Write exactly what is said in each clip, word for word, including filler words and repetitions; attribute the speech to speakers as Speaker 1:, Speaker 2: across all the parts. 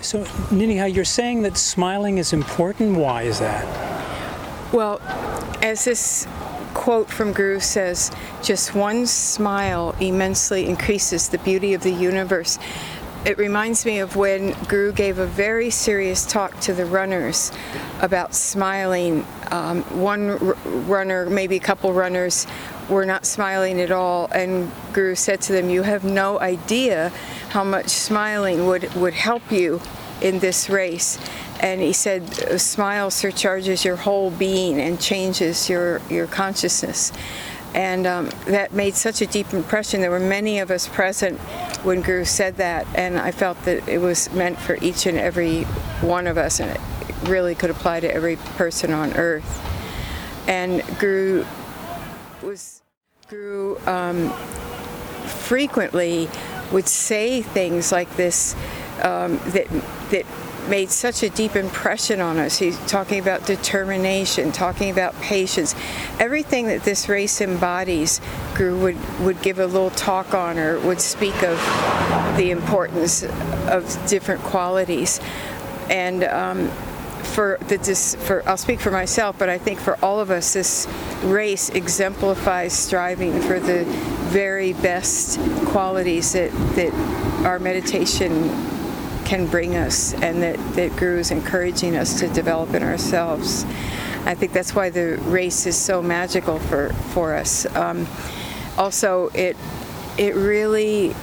Speaker 1: So, Niniha, you're saying that smiling is important. Why is that?
Speaker 2: Well, as this quote from Guru says, just one smile immensely increases the beauty of the universe. It reminds me of when Guru gave a very serious talk to the runners about smiling. Um, one r- runner, maybe a couple runners, were not smiling at all, and Guru said to them, you have no idea how much smiling would, would help you in this race. And he said, a smile surcharges your whole being and changes your, your consciousness. And um, that made such a deep impression. There were many of us present when Guru said that, and I felt that it was meant for each and every one of us, and it really could apply to every person on earth. And Guru was Guru um, frequently would say things like this um, that that made such a deep impression on us. He's talking about determination, talking about patience, everything that this race embodies. Guru would, would give a little talk on, or would speak of the importance of different qualities. And um, for the dis, for I'll speak for myself, but I think for all of us, this race exemplifies striving for the very best qualities that that our meditation can bring us, and that, that Guru is encouraging us to develop in ourselves. I think that's why the race is so magical for, for us. Um, also, it it really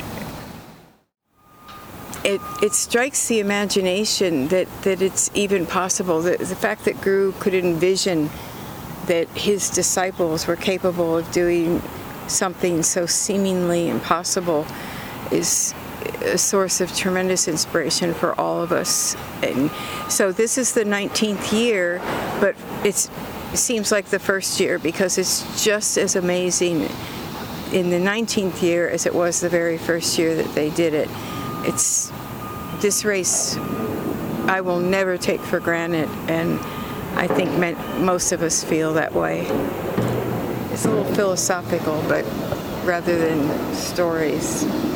Speaker 2: it it strikes the imagination that, that it's even possible. The, the fact that Guru could envision that his disciples were capable of doing something so seemingly impossible is a source of tremendous inspiration for all of us. And so this is the nineteenth year, but it's, it seems like the first year, because it's just as amazing in the nineteenth year as it was the very first year that they did it. It's this race I will never take for granted, and I think meant most of us feel that way. It's a little philosophical, but rather than stories.